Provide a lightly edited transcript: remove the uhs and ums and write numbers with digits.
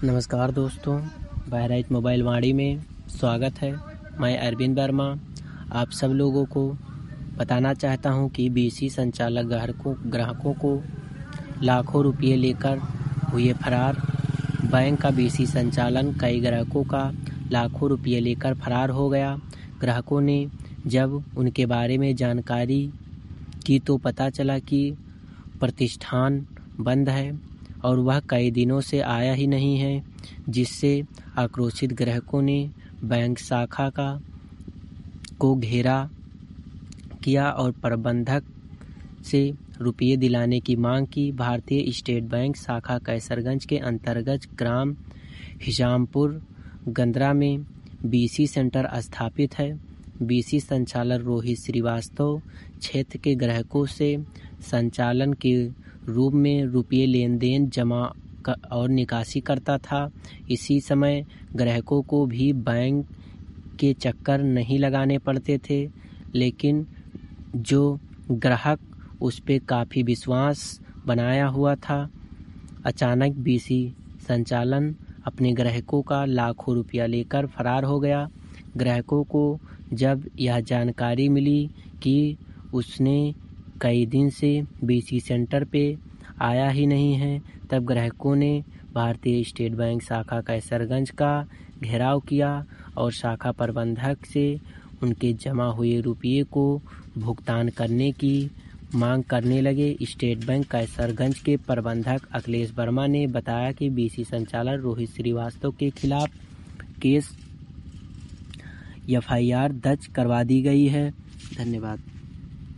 नमस्कार दोस्तों, बहराइच मोबाइल वाणी में स्वागत है। मैं अरविंद वर्मा आप सब लोगों को बताना चाहता हूं कि बीसी संचालक ग्राहकों को लाखों रुपये लेकर हुए फरार। बैंक का बीसी संचालन कई ग्राहकों का लाखों रुपये लेकर फरार हो गया। ग्राहकों ने जब उनके बारे में जानकारी की तो पता चला कि प्रतिष्ठान बंद है और वह कई दिनों से आया ही नहीं है, जिससे आक्रोशित ग्राहकों ने बैंक शाखा को घेरा किया और प्रबंधक से रुपये दिलाने की मांग की। भारतीय स्टेट बैंक शाखा कैसरगंज के अंतर्गत ग्राम हिजामपुर गंद्रा में बीसी सेंटर स्थापित है। बीसी संचालक रोहित श्रीवास्तव क्षेत्र के ग्राहकों से संचालन के रूप में रुपये लेन देन जमा और निकासी करता था। इसी समय ग्राहकों को भी बैंक के चक्कर नहीं लगाने पड़ते थे, लेकिन जो ग्राहक उस पे काफ़ी विश्वास बनाया हुआ था, अचानक बीसी संचालन अपने ग्राहकों का लाखों रुपया लेकर फरार हो गया। ग्राहकों को जब यह जानकारी मिली कि उसने कई दिन से बीसी सेंटर पे आया ही नहीं है, तब ग्राहकों ने भारतीय स्टेट बैंक शाखा कैसरगंज का घेराव किया और शाखा प्रबंधक से उनके जमा हुए रुपये को भुगतान करने की मांग करने लगे। स्टेट बैंक कैसरगंज के प्रबंधक अखिलेश वर्मा ने बताया कि बीसी संचालक रोहित श्रीवास्तव के खिलाफ केस एफआईआर दर्ज करवा दी गई है। धन्यवाद।